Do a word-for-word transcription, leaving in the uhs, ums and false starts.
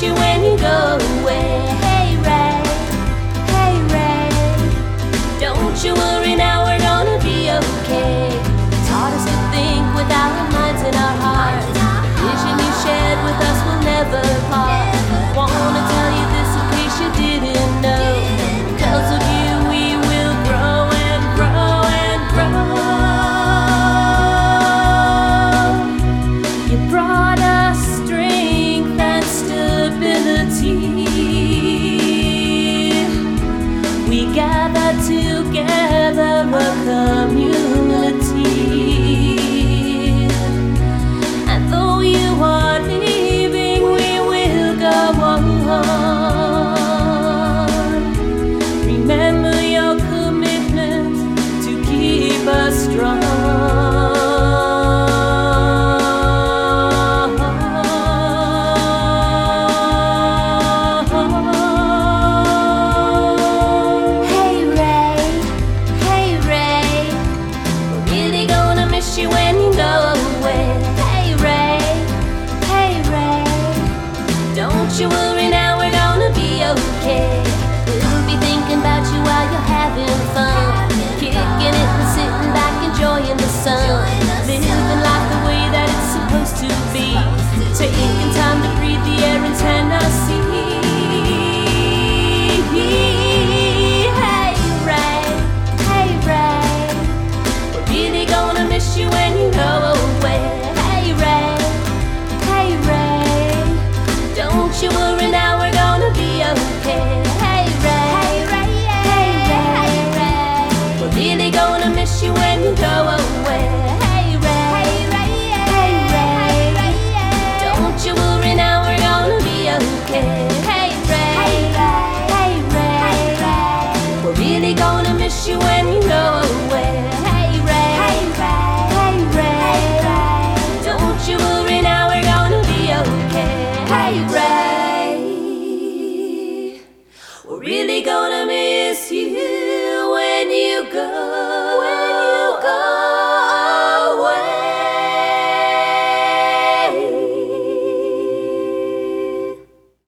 you when you go away. Hey Ray, hey Ray, don't you worry now, we're gonna be okay. Taught us to think with our minds and our hearts. The vision you shared with us will never part. Wanna tell you this in case you didn't know. Because of you we will grow and grow and grow. You brought us strength and stability. We gathered together a community. And though you are leaving, we will go on. Remember your commitment to keep us strong. You when you go away. Hey Ray, hey Ray, don't you worry now, we're gonna be okay. We'll be thinking about you while you're having fun, kicking it and sitting back enjoying the sun, living life the way that it's supposed to be, taking time to breathe the air in Tennessee. Hey Ray, hey Ray, we're really gonna miss you when you go away. Hey Ray, hey Ray, don't you worry now, we're gonna be okay. Hey Ray, hey Ray, hey Ray, we're really gonna miss you when you go away. Hey Ray, hey Ray, don't you worry now, we're gonna be okay. Hey Ray, hey Ray, we're really gonna miss you when you go